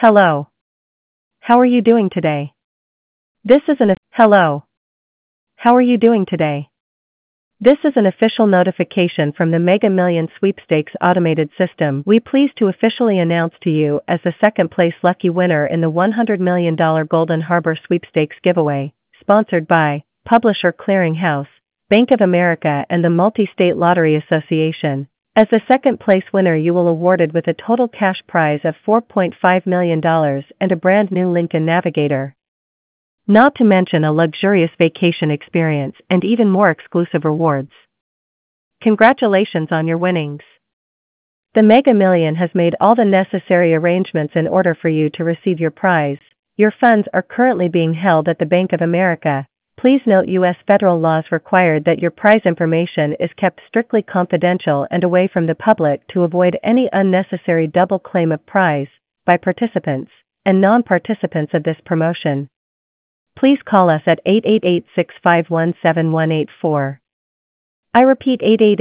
Hello. How are you doing today? Hello. How are you doing today? This is an official notification from the Mega Millions Sweepstakes automated system. We pleased to officially announce to you as the second place lucky winner in the $100 million Golden Harbor Sweepstakes giveaway, sponsored by Publisher Clearing House, Bank of America and the Multi-State Lottery Association. As the second place winner, you will awarded with a total cash prize of $4.5 million and a brand new Lincoln Navigator. Not to mention a luxurious vacation experience and even more exclusive rewards. Congratulations on your winnings. The Mega Million has made all the necessary arrangements in order for you to receive your prize. Your funds are currently being held at the Bank of America. Please note U.S. federal laws require that your prize information is kept strictly confidential and away from the public to avoid any unnecessary double claim of prize by participants and non-participants of this promotion. Please call us at 888-651-7184. I repeat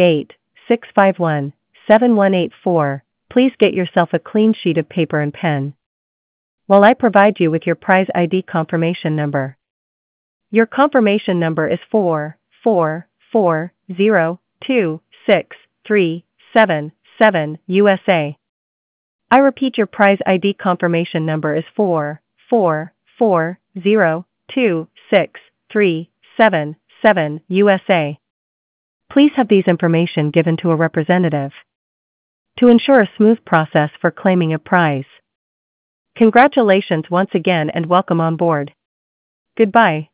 888-651-7184. Please get yourself a clean sheet of paper and pen while I provide you with your prize ID confirmation number. Your confirmation number is 444026377 USA. I repeat, your prize ID confirmation number is 444026377 USA. Please have these information given to a representative to ensure a smooth process for claiming a prize. Congratulations once again and welcome on board. Goodbye.